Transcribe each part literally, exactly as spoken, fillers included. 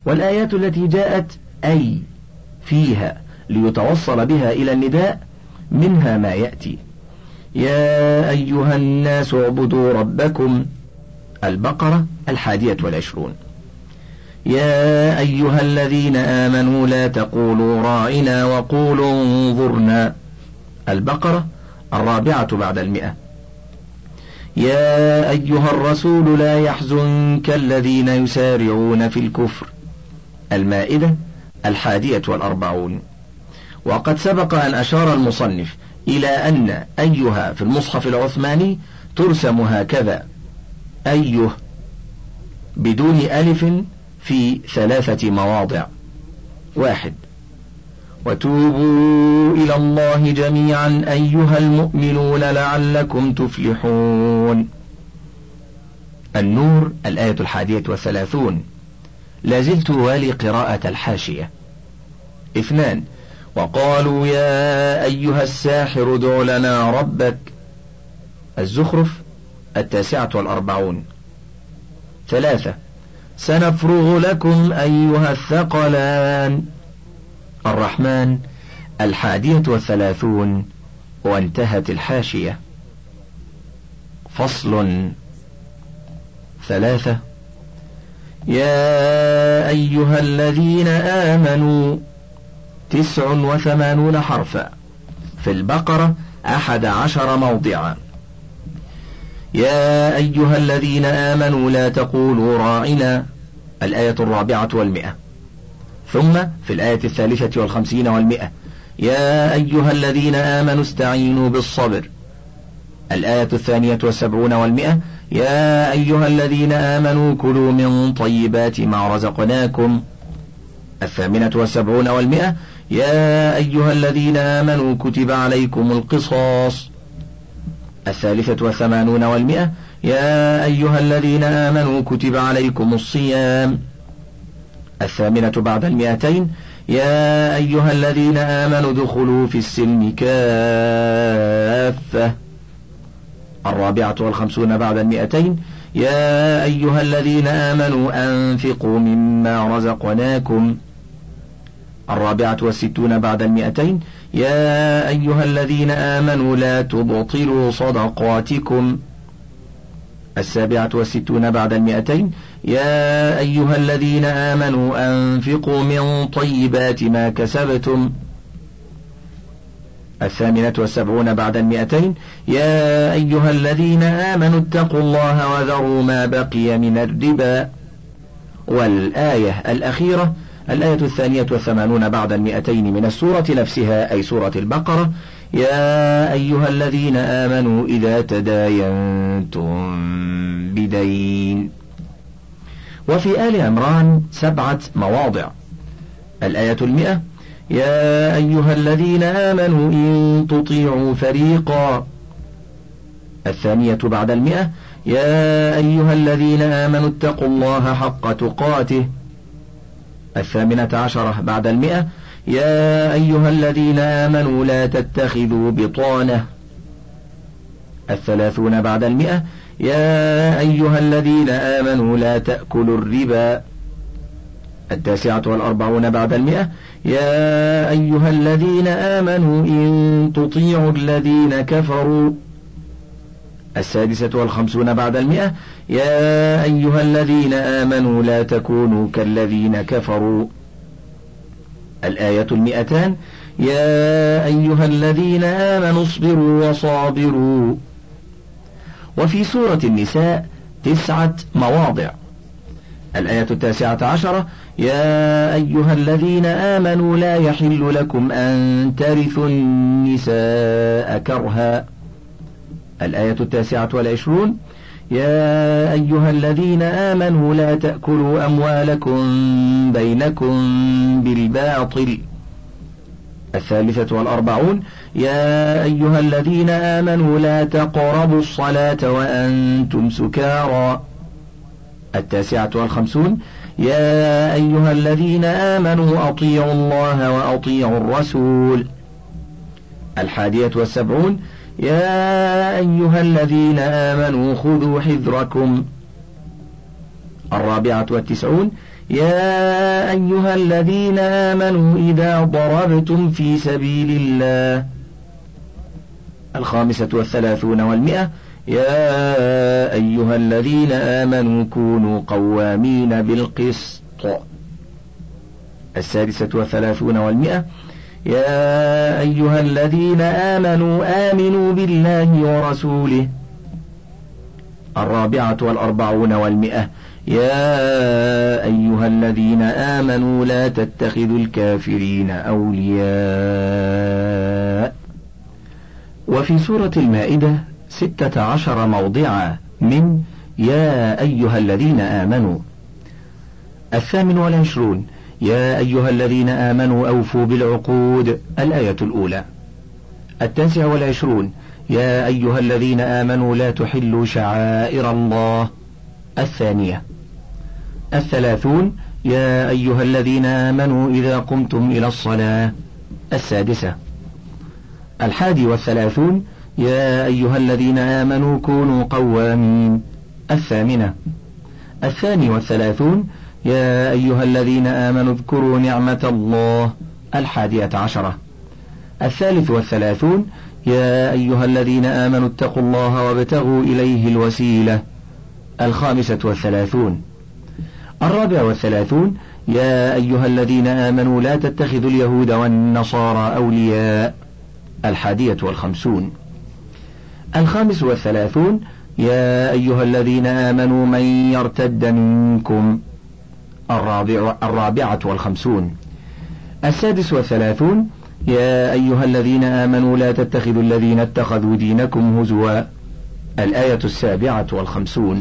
والآيات التي جاءت أي فيها ليتوصل بها إلى النداء منها ما يأتي: يا أيها الناس اعبدوا ربكم، البقرة الحادية والعشرون. يا أيها الذين آمنوا لا تقولوا راعنا وقولوا انظرنا، البقرة الرابعة بعد المئة. يا أيها الرسول لا يحزنك الذين يسارعون في الكفر، المائدة الحادية والأربعون. وقد سبق أن أشار المصنف إلى أن أيها في المصحف العثماني ترسم هكذا: أيه بدون ألف في ثلاثة مواضع: واحد، وتوبوا إلى الله جميعا أيها المؤمنون لعلكم تفلحون، النور الآية الحادية والثلاثون. لازلت والي قراءة الحاشية. اثنان، وقالوا يا أيها الساحر ادع لنا ربك، الزخرف التاسعة والأربعون. ثلاثة، سنفرغ لكم أيها الثقلان، الرحمن الحادية والثلاثون. وانتهت الحاشية. فصل. ثلاثة، يا أيها الذين آمنوا، تسع وثمانون حرفا، في البقرة أحد عشر موضعا. يا أيها الذين آمنوا لا تقولوا راعنا، الآية الرابعة والمئة. ثم في الآية الثالثة والخمسين والمئة: يا أيها الذين آمنوا استعينوا بالصبر، الآية الثانية والسبعون والمئة: يا أيها الذين آمنوا كلوا من طيبات ما رزقناكم، الثامنة والسبعون والمئة: يا أيها الذين آمنوا كتب عليكم القصاص، الثالثة والثمانون والمئة: يا أيها الذين آمنوا كتب عليكم الصيام، الثامنة بعد المئتين: يا أيها الذين آمنوا ادخلوا في السلم كافة، الرابعة والخمسون بعد المئتين: يا أيها الذين آمنوا أنفقوا مما رزقناكم، الرابعة والستون بعد المئتين: يا أيها الذين آمنوا لا تبطلوا صدقاتكم، السابعة والستون بعد المئتين: يا أيها الذين آمنوا أنفقوا من طيبات ما كسبتم، الثامنة والسبعون بعد المئتين: يا أيها الذين آمنوا اتقوا الله وذروا ما بقي من الربا. والآية الأخيرة الآية الثانية والثمانون بعد المئتين من السورة نفسها، أي سورة البقرة: يا أيها الذين آمنوا إذا تداينتم بدين. وفي آل عمران سبعة مواضع: الآية المئة: يا أيها الذين آمنوا إن تطيعوا فريقا، الثانية بعد المئة: يا أيها الذين آمنوا اتقوا الله حق تقاته، الثامنة عشرة بعد المئة: يا أيها الذين آمنوا لا تتخذوا بطانة، الثلاثون بعد المئة: يا أيها الذين آمنوا لا تأكلوا الربا، التاسعة والأربعون بعد المئة: يا أيها الذين آمنوا إن تطيعوا الذين كفروا، السادسة والخمسون بعد المئة: يا أيها الذين آمنوا لا تكونوا كالذين كفروا، الآية المئتان: يا أيها الذين آمنوا اصبروا وصابروا. وفي سورة النساء تسعة مواضع: الآية التاسعة عشرة: يا أيها الذين آمنوا لا يحل لكم أن ترثوا النساء كرها، الآية التاسعة والعشرون: يا أيها الذين آمنوا لا تأكلوا أموالكم بينكم بالباطل، الثالثة والأربعون: يا أيها الذين آمنوا لا تقربوا الصلاة وأنتم سكارى، التاسعة والخمسون: يا أيها الذين آمنوا أطيعوا الله وأطيعوا الرسول، الحادية والسبعون: يا أيها الذين آمنوا خذوا حذركم، الرابعة والتسعون: يا أيها الذين آمنوا إذا ضربتم في سبيل الله. الخامسة والثلاثون والمئة يا أيها الذين آمنوا كونوا قوامين بالقسط. السادسة والثلاثون والمئة يا أيها الذين آمنوا آمنوا بالله ورسوله. الرابعة والأربعون والمئة يا أيها الذين آمنوا لا تتخذوا الكافرين أولياء. وفي سورة المائدة ستة عشر موضعا من يا أيها الذين آمنوا. الثامن والعشرون يا أيها الذين آمنوا أوفوا بالعقود، الآية الأولى. التاسع والعشرون يا أيها الذين آمنوا لا تحلوا شعائر الله، الثانية. الثلاثون يا أيها الذين آمنوا إذا قمتم إلى الصلاة، السادسة. الحادي والثلاثون يا أيها الذين آمنوا كونوا قوامين، الثامنة. الثاني والثلاثون يا أيها الذين آمنوا اذكروا نعمة الله، الحادية عشرة. الثالث والثلاثون يا أيها الذين آمنوا اتقوا الله وابتغوا إليه الوسيلة، الخامسة والثلاثون. الرابع والثلاثون يا أيها الذين آمنوا لا تتخذوا اليهود والنصارى أولياء، الحادية والخمسون. الخامس والثلاثون يا أيها الذين آمنوا من يرتد منكم، الرابع الرابعة والخمسون. السادس والثلاثون يا أيها الذين آمنوا لا تتخذوا الذين اتخذوا دينكم هزوا، الآية السابعة والخمسون.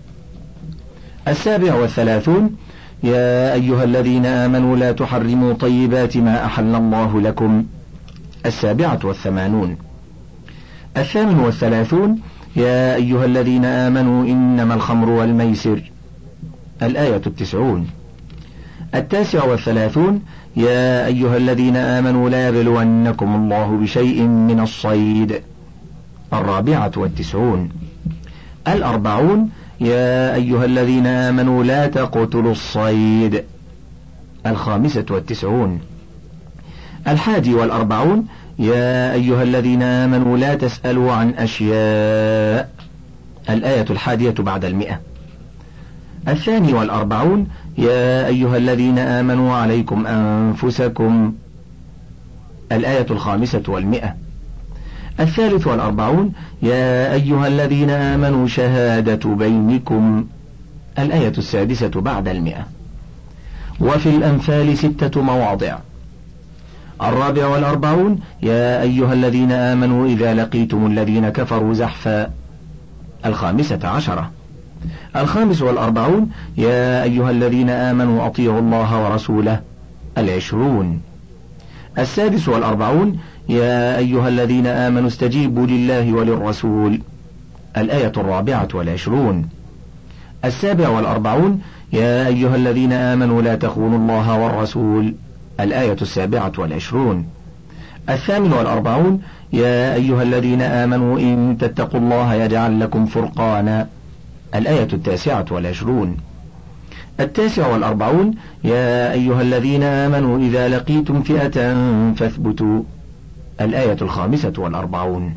السابع والثلاثون يا أيها الذين آمنوا لا تحرموا طيبات ما أحل الله لكم، السابعة والثمانون. الثامن والثلاثون يا أيها الذين آمنوا إنما الخمر والميسر، الآية التسعون. التاسع والثلاثون يا أيها الذين آمنوا لا يبلونكم الله بشيء من الصيد، الرابعة والتسعون. الأربعون يا أيها الذين آمنوا لا تقتلوا الصيد، الخامسة والتسعون. الحادي والأربعون يا أيها الذين آمنوا لا تسألوا عن أشياء، الآية الحادية بعد المئة. الثاني والأربعون يا أيها الذين آمنوا عليكم أنفسكم، الآية الخامسة والمئة. الثالث والأربعون يا أيها الذين آمنوا شهادة بينكم، الآية السادسة بعد المئة. وفي الأنفال ستة مواضع. الرابع والأربعون يا أيها الذين آمنوا إذا لقيتم الذين كفروا زحفا، الخامسة عشرة. الخامس والأربعون يا أيها الذين آمنوا أطيعوا الله ورسوله، العشرون. السادس والأربعون يا أيها الذين آمنوا استجيبوا لله وللرسول، الآية الرابعة والعشرون. السابع والأربعون يا أيها الذين آمنوا لا تخونوا الله والرسول، الآية السابعة والعشرون. الثامن والأربعون يا أيها الذين آمنوا إن تتقوا الله يجعل لكم فرقانا، الآية التاسعة والعشرون. التاسع والأربعون يا أيها الذين آمنوا إذا لقيتم فئة فاثبتوا، الآية الخامسة والأربعون.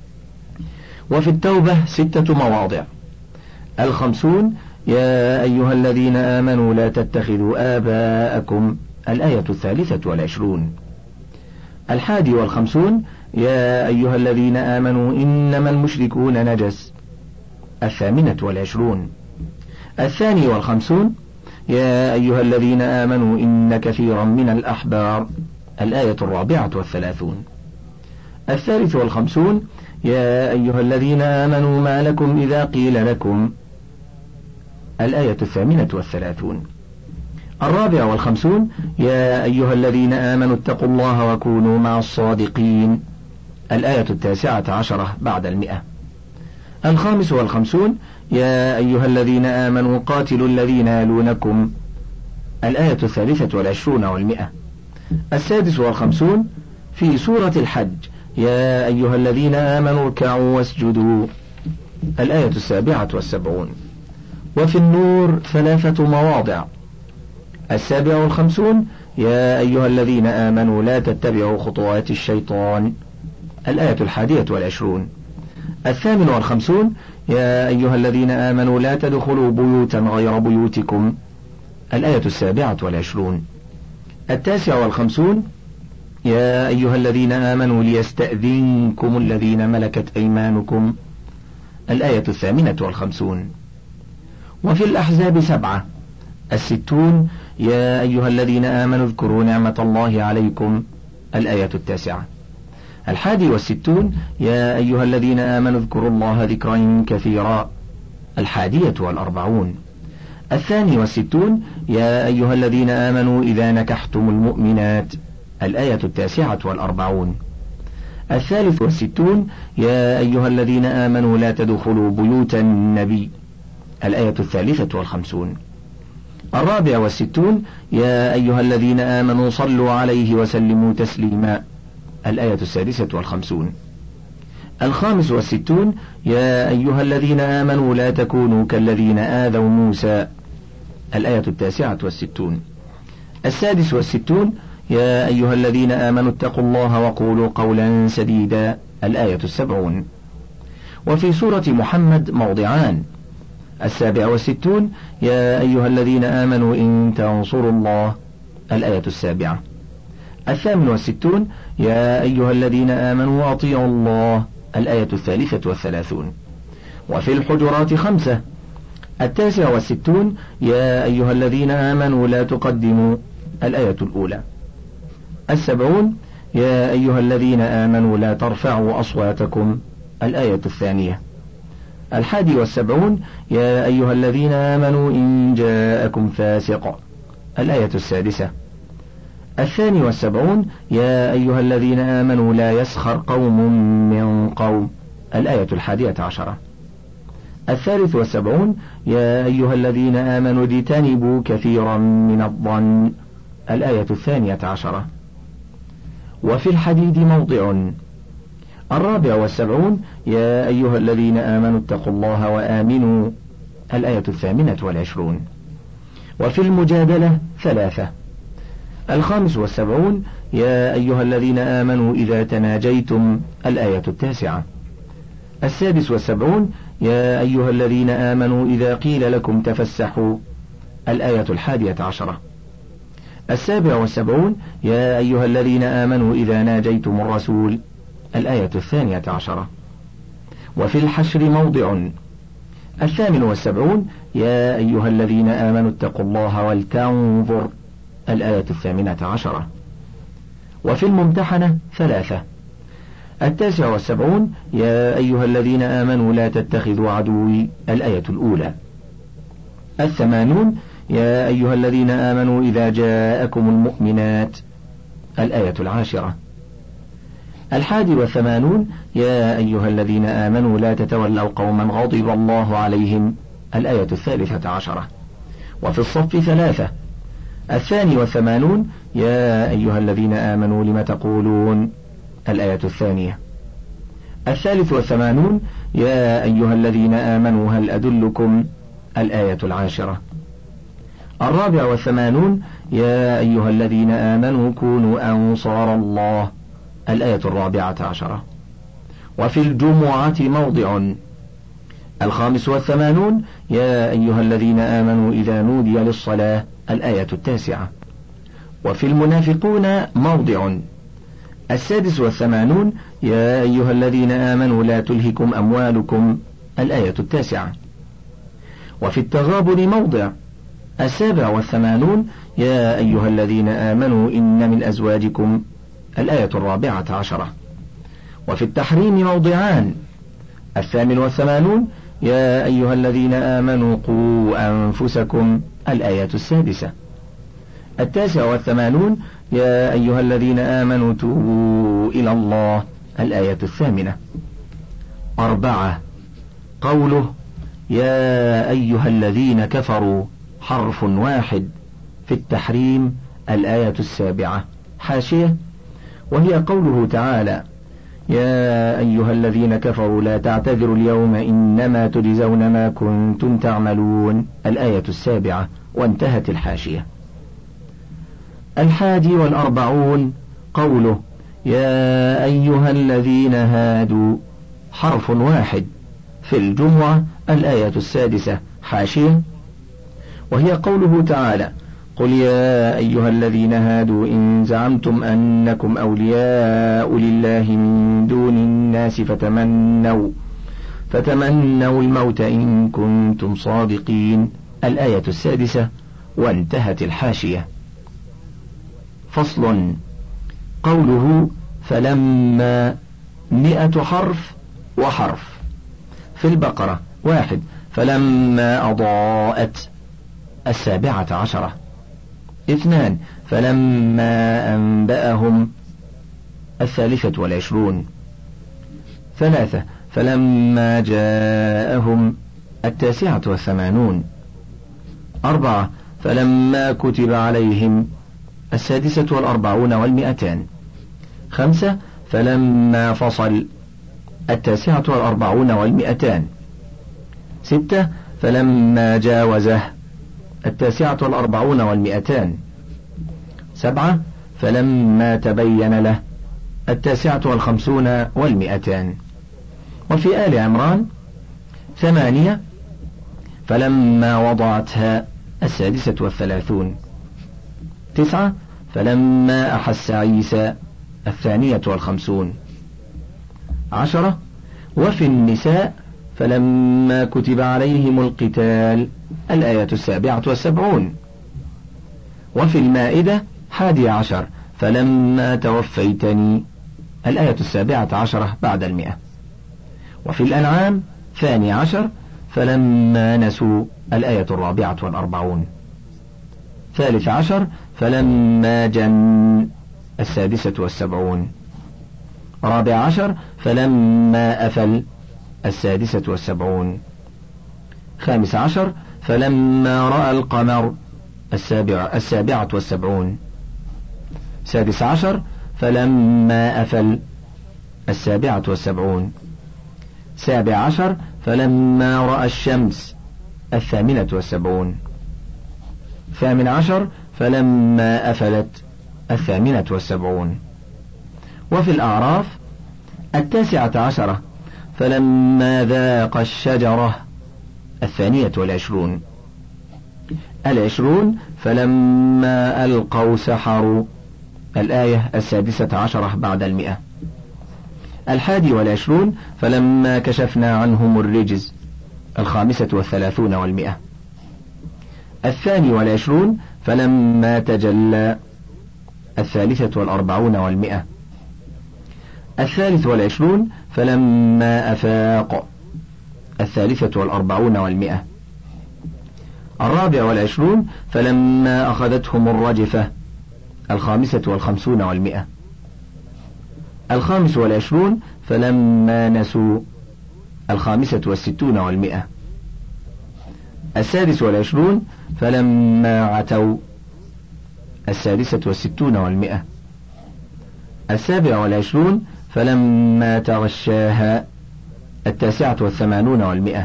وفي التوبة ستة مواضع. الخمسون يا أيها الذين آمنوا لا تتخذوا آباءكم، الآية الثالثة والعشرون. الحادي والخمسون يا أيها الذين آمنوا إنما المشركون نجس، الثامنة والعشرون. الثاني والخمسون يا أيها الذين آمنوا إن كثيرا من الأحبار، الآية الرابعة والثلاثون. الثالث والخمسون يا أيها الذين آمنوا ما لكم إذا قيل لكم، الآية الثامنة والثلاثون. الرابع والخمسون يا أيها الذين آمنوا اتقوا الله وكونوا مع الصادقين، الآية التاسعة عشرة بعد المئة. الخامس والخمسون يا أيها الذين آمنوا قاتلوا الذين يلونكم، الآية الثالثة والعشرون والمئة. السادس والخمسون في سورة الحج يا أيها الذين آمنوا اركعوا واسجدوا، الآية السابعة والسبعون. وفي النور ثلاثة مواضع. السابع والخمسون يا أيها الذين آمنوا لا تتبعوا خطوات الشيطان، الآية الحادية والعشرون. الثامن والخمسون يا أيها الذين آمنوا لا تدخلوا بيوتا غير بيوتكم، الآية السابعة والعشرون. التاسع والخمسون يا أيها الذين آمنوا ليستأذنكم الذين ملكت أيمانكم، الآية الثامنة والخمسون. وفي الأحزاب سبعة. الستون يا أيها الذين آمنوا اذكروا نعمة الله عليكم، الآية التاسعة. الحادي والستون يا أيها الذين آمنوا اذكروا الله ذكرا كثيرا، الحادية والأربعون. الثاني والستون يا أيها الذين آمنوا إذا نكحتم المؤمنات، الآية التاسعة والأربعون. الثالث والستون يا أيها الذين آمنوا لا تدخلوا بيوت النبي، الآية الثالثة والخمسون. الرابع والستون يا أيها الذين آمنوا صلوا عليه وسلموا تسليما، الآية السادسة والخمسون. الخامس والستون يا أيها الذين آمنوا لا تكونوا كالذين آذوا موسى، الآية التاسعة والستون. السادس والستون يا أيها الذين آمنوا اتقوا الله وقولوا قولا سديدا، الآية السبعون. وفي سورة محمد موضعان. السابع والستون يا أيها الذين آمنوا إن تنصروا الله، الآية السابعة. الثامن والستون يا أيها الذين آمنوا أطيعوا الله، الآية الثالثة والثلاثون. وفي الحجرات خمسة. التاسع والستون يا أيها الذين آمنوا لا تقدموا، الآية الأولى. السبعون يا أيها الذين آمنوا لا ترفعوا أصواتكم، الآية الثانية. الحادي والسبعون يا أيها الذين آمنوا إن جاءكم فاسق، الآية السادسة. الثاني والسبعون يا أيها الذين آمنوا لا يسخر قوم من قوم، الآية الحادية عشرة. الثالث والسبعون يا أيها الذين آمنوا اجتنبوا كثيرا من الظن، الآية الثانية عشرة. وفي الحديد موضع. الرابع والسبعون يا أيها الذين آمنوا اتقوا الله وآمنوا، الآية الثامنة والعشرون. وفي المجادلة ثلاثة. الخامس والسبعون يا أيها الذين آمنوا إذا تناجيتم، الآية التاسعة. السادس والسبعون يا أيها الذين آمنوا إذا قيل لكم تفسحوا، الآية الحادية عشرة. السابع والسبعون يا أيها الذين آمنوا إذا ناجيتم الرسول، الآية الثانية عشرة. وفي الحشر موضع. الثامن والسبعون يا أيها الذين آمنوا اتقوا الله ولتنظر، الآية الثامنة عشرة. وفي الممتحنة ثلاثة. التاسع والسبعون يا أيها الذين آمنوا لا تتخذوا عدوي، الآية الأولى. الثمانون يا أيها الذين آمنوا إذا جاءكم المؤمنات، الآية العاشرة. الحادي والثمانون يا أيها الذين آمنوا لا تتولوا قوما غضب الله عليهم، الآية الثالثة عشرة. وفي الصف ثلاثة. الثاني والثمانون يا أيها الذين آمنوا لم تقولون، الآية الثانية. الثالث والثمانون يا أيها الذين آمنوا هل أدلكم، الآية العاشرة. الرابع والثمانون يا أيها الذين آمنوا كونوا أنصار الله، الآية الرابعة عشرة. وفي الجمعة موضع. الخامس والثمانون يا أيها الذين آمنوا إذا نودي للصلاة، الآية التاسعة. وفي المنافقون موضع. السادس والثمانون يا أيها الذين آمنوا لا تلهكم أموالكم، الآية التاسعة. وفي التغابن موضع. السابع والثمانون يا أيها الذين آمنوا إن من أزواجكم، الآية الرابعة عشرة. وفي التحريم موضعان. الثامن والثمانون يا أيها الذين آمنوا قوا أنفسكم، الآية السادسة. التاسع والثمانون يا أيها الذين آمنوا توبوا إلى الله، الآية الثامنة. أربعة. قوله يا أيها الذين كفروا حرف واحد. في التحريم الآية السابعة. حاشية. وهي قوله تعالى يا أيها الذين كفروا لا تعتذروا اليوم إنما تجزون ما كنتم تعملون، الآية السابعة. وانتهت الحاشية. الحادي والأربعون قوله يا أيها الذين هادوا حرف واحد. في الجمعة الآية السادسة حاشية، وهي قوله تعالى قل يا أيها الذين هادوا إن زعمتم أنكم أولياء لله من دون الناس فتمنوا فتمنوا الموت إن كنتم صادقين. الآية السادسة، وانتهت الحاشية. فصل. قوله فلما مئة حرف وحرف. في البقرة واحد فلما أضاءت السابعة عشرة. اثنان فلما أنبأهم الثالثة والعشرون. ثلاثة فلما جاءهم التاسعة والثمانون. أربعة فلما كتب عليهم السادسة والأربعون والمئتان. خمسة فلما فصل التاسعة والأربعون والمئتان. ستة فلما جاوزه التاسعة والأربعون والمئتان. سبعة فلما تبين له التاسعة والخمسون والمئتان. وفي آل عمران ثمانية فلما وضعتها السادسة والثلاثون. تسعة فلما أحس عيسى الثانية والخمسون. عشرة وفي النساء فلما كتب عليهم القتال الآية السابعة والسبعون. وفي المائدة حادي عشر فلما توفيتني الآية السابعة عشرة بعد المئة. وفي الأنعام ثاني عشر فلما نسوا الآية الرابعة والأربعون. ثالث عشر فلما جن السادسة والسبعون. رابع عشر فلما أفل السادسة والسبعون. خامس عشر فلما رأى القمر السابع السابعة والسبعون. سادس عشر فلما أفل السابعة والسبعون. سابع عشر فلما رأى الشمس الثامنة والسبعون. ثامن عشر فلما أفلت الثامنة والسبعون. وفي الأعراف التاسعة عشرة فلما ذاق الشجرة الثانية والعشرون. العشرون فلما ألقوا سحروا الآية السادسة عشرة بعد المئة. الحادي والعشرون فلما كشفنا عنهم الرجز الخامسة والثلاثون والمئة. الثاني والعشرون فلما تجلى الثالثة والأربعون والمئة. الثالث والعشرون فلما أفاق الثالثة والأربعون والمئة. الرابع والعشرون فلما أخذتهم الرجفة الخامسة والخمسون والمئة. الخامس والعشرون فلما نسوا الخامسة والستون والمئة. السادس والعشرون فلما عتوا السادسة والستون والمئة. السابع والعشرون فلما تغشاها التاسعة والثمانون والمئة.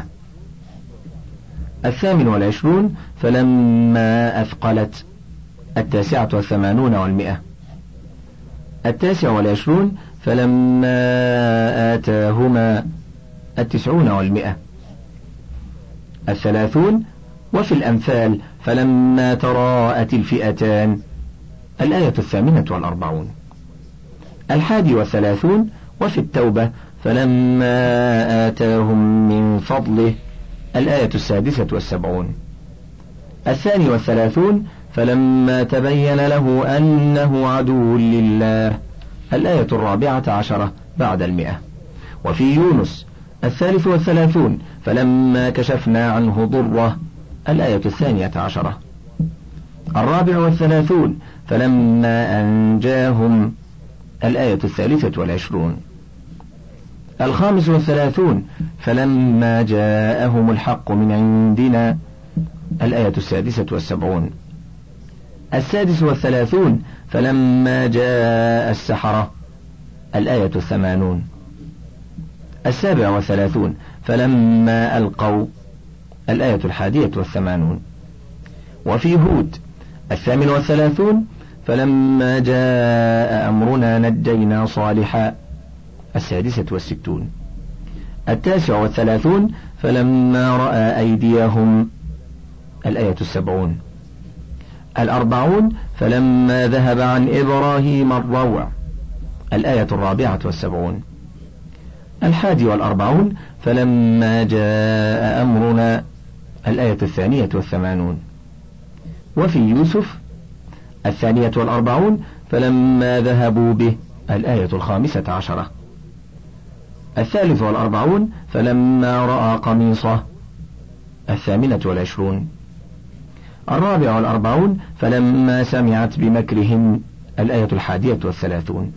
الثامن والعشرون فلما أثقلت التاسعة والثمانون والمئة. التاسع والعشرون فلما آتاهما التسعون والمئة. الثلاثون وفي الأنفال فلما تراءت الفئتان الآية الثامنة والأربعون. الحادي والثلاثون وفي التوبة فلما آتاهم من فضله الآية السادسة والسبعون. الثاني والثلاثون فلما تبين له أنه عدو لله الآية الرابعة عشرة بعد المئة. وفي يونس الثالث والثلاثون فلما كشفنا عنه ضره الآية الثانية عشرة. الرابع والثلاثون فلما أنجاهم الآية الثالثة والعشرون. الخامس والثلاثون فلما جاءهم الحق من عندنا الآية السادسة والسبعون. السادس والثلاثون فلما جاء السحرة الآية الثمانون. السابع والثلاثون فلما ألقوا الآية الحادية والثمانون. وفي هود الثامن والثلاثون فلما جاء أمرنا نجينا صالحا السادسة والستون. التاسع والثلاثون فلما رأى أيديهم الآية السبعون. الأربعون فلما ذهب عن إبراهيم الروع الآية الرابعة والسبعون. الحادي والأربعون فلما جاء أمرنا الآية الثانية والثمانون. وفي يوسف الثانية والأربعون فلما ذهبوا به الآية الخامسة عشرة. الثالث والأربعون فلما رأى قميصه الثامنة والعشرون. الرابع والأربعون فلما سمعت بمكرهم الآية الحادية والثلاثون.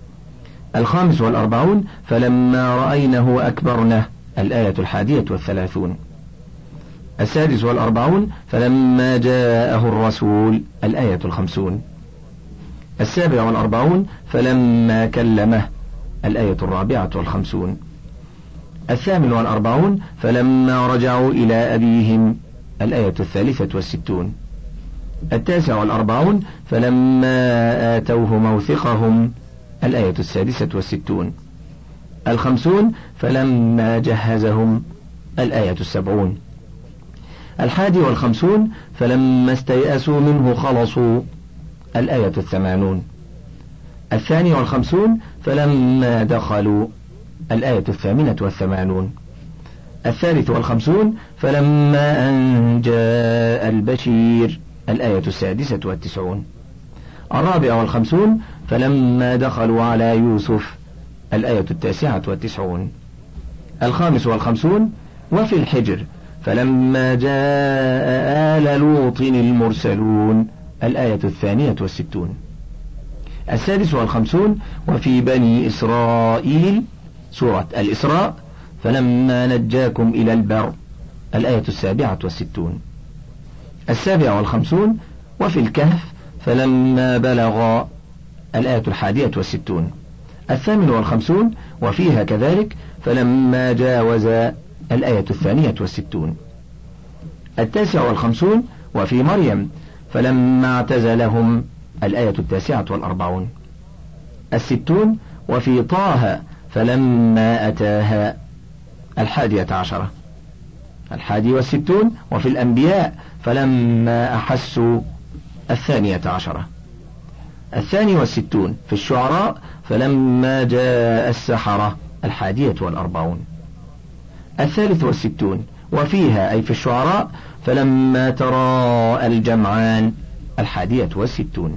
الخامس والأربعون فلما رأينه أكبرنه الآية الحادية والثلاثون. السادس والأربعون فلما جاءه الرسول الآية الخمسون. السابع والأربعون فلما كلمه الآية الرابعة والخمسون. الثامن والأربعون فلما رجعوا إلى أبيهم الآية الثالثة والستون. التاسع والأربعون فلما آتوه موثقهم الآية السادسة والستون. الخمسون فلما جهزهم الآية السبعون. الحادي والخمسون فلما استيأسوا منه خلصوا الآية الثمانون. الثاني والخمسون فلما دخلوا الآية الثامنة والثمانون. الثالث والخمسون فلما أن جاء البشير الآية السادسة والتسعون. الرابع والخمسون فلما دخلوا على يوسف الآية التاسعة والتسعون. الخامس والخمسون وفي الحجر فلما جاء آل لوط المرسلون الآية الثانية والستون. السادس والخمسون وفي بني إسرائيل سورة الإسراء فلما نجاكم إلى البر الآية السابعة والستون. السابع والخمسون وفي الكهف فلما بلغ الآية الحادية والستون. الثامن والخمسون وفيها كذلك فلما جاوز الآية الثانية والستون. التاسع والخمسون وفي مريم فلما اعتزلهم الآية التاسعة والأربعون. الستون وفي طه فلما أتاها الحادية عشرة. الحادي والستون وفي الأنبياء فلما أحسوا الثانية عشرة. الثاني والستون في الشعراء فلما جاء السحرة الحادية والأربعون. الثالث والستون وفيها أي في الشعراء فلما تراءى الجمعان الحادية والستون.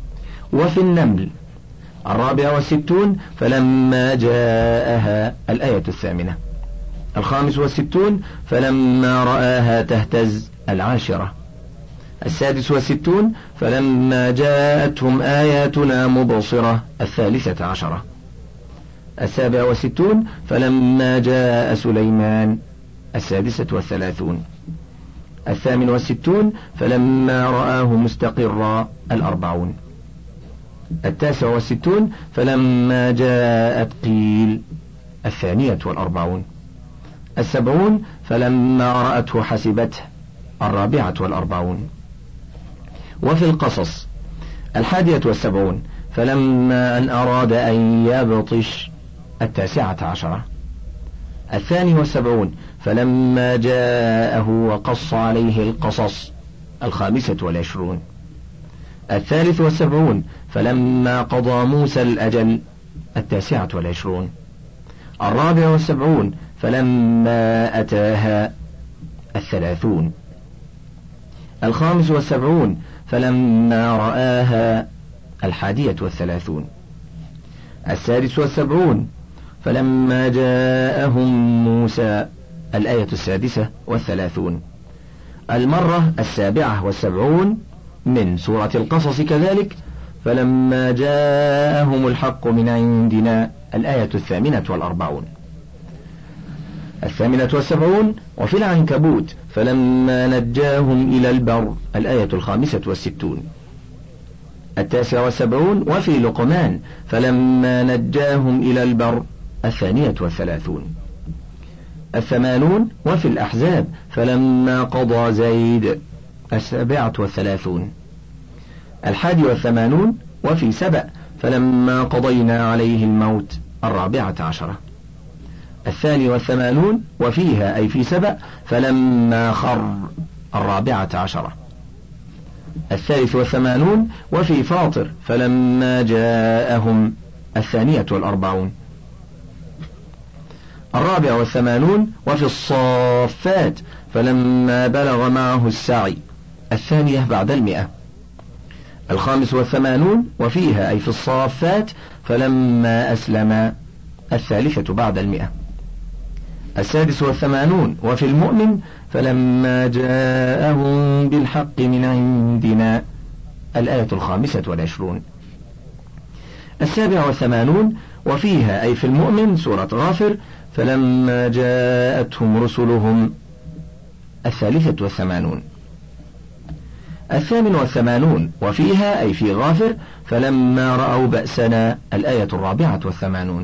وفي النمل الرابع والستون فلما جاءها الآية الثامنة. الخامس والستون فلما رآها تهتز العاشرة. السادس والستون فلما جاءتهم آياتنا مبصرة الثالثة عشرة. السابع والستون فلما جاء سليمان السادسة والثلاثون. الثامن والستون فلما رآه مستقرا الأربعون. التاسع والستون فلما جاءت قيل الثانية والأربعون. السبعون فلما رأته حسبته الرابعة والأربعون. وفي القصص الحادية والسبعون فلما أن أراد أن يبطش التاسعة عشرة. الثاني والسبعون فلما جاءه وقص عليه القصص الخامسة والعشرون. الثالث والسبعون فلما قضى موسى الأجل التاسعة والعشرون. الرابع والسبعون فلما أتاها الثلاثون. الخامس والسبعون فلما رآها الحادية والثلاثون. السادس والسبعون فلما جاءهم موسى الآية السادسة والثلاثون. المرة السابعة والسبعون من سورة القصص كذلك فلما جاءهم الحق من عندنا الآية الثامنة والأربعون. الثامنة والسبعون وفي العنكبوت فلما نجاهم إلى البر الآية الخامسة والستون. التاسع والسبعون وفي لقمان فلما نجاهم إلى البر الثانية والثلاثون. الثمانون وفي الأحزاب فلما قضى زيد السابعة والثلاثون. الحادي والثمانون وفي سبأ فلما قضينا عليه الموت الرابعة عشرة. الثاني والثمانون وفيها أي في سبأ فلما خر الرابعة عشرة. الثالث والثمانون وفي فاطر فلما جاءهم الثانية والأربعون. الرابع والثمانون وفي الصافات فلما بلغ معه السعي الثانية بعد المئة. الخامس والثمانون وفيها أي في الصافات فلما أسلم الثالثة بعد المئة. السادس والثمانون وفي المؤمن فلما جاءهم بالحق من عندنا الآية الخامسة والعشرون. السابع والثمانون وفيها أي في المؤمن سورة غافر فلما جاءتهم رسلهم الثالثة والثمانون. الثامن والثمانون وفيها أي في غافر فلما رأوا بأسنا الآية الرابعة والثمانون.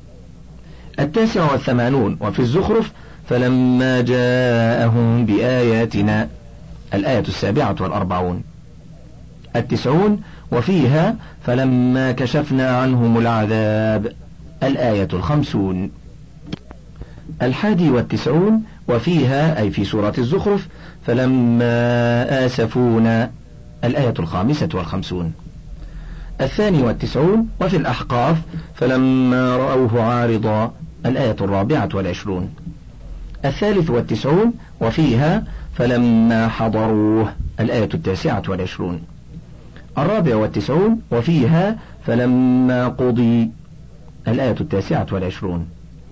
التاسع والثمانون وفي الزخرف فلما جاءهم بآياتنا الآية السابعة والأربعون. التسعون وفيها فلما كشفنا عنهم العذاب الآية الخمسون. الحادي والتسعون وفيها أي في سورة الزخرف فلما آسفونا الآية الخامسة والخمسون. الثاني والتسعون وفي الأحقاف فلما رأوه عارضا الآية الرابعة والعشرون. الثالث والتسعون وفيها فلما حضروه الآية التاسعة والعشرون. الرابع والتسعون وفيها فلما قضي الآية التاسعة والعشرون.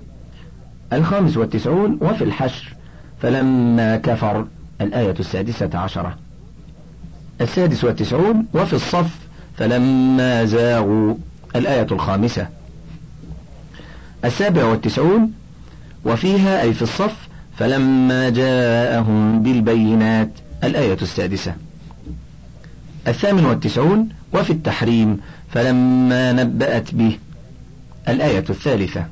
الخامس والتسعون وفي الحشر فلما كفر الآية السادسة عشرة. السادس والتسعون وفي الصف فلما زاغوا الآية الخامسة. السابع والتسعون وفيها أي في الصف فلما جاءهم بالبينات الآية السادسة. الثامن والتسعون وفي التحريم فلما نبأت به الآية الثالثة.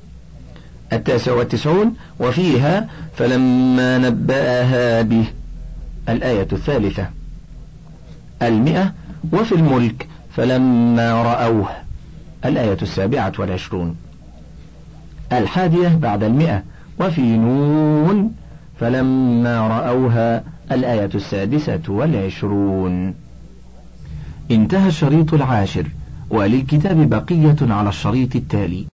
التاسع والتسعون وفيها فلما نبأها به الآية الثالثة. المئة وفي الملك فلما رأوه الآية السابعة والعشرون. الحادية بعد المئة وفي نون فلما رأوها الآية السادسة والعشرون. انتهى الشريط العاشر، وللكتاب بقية على الشريط التالي.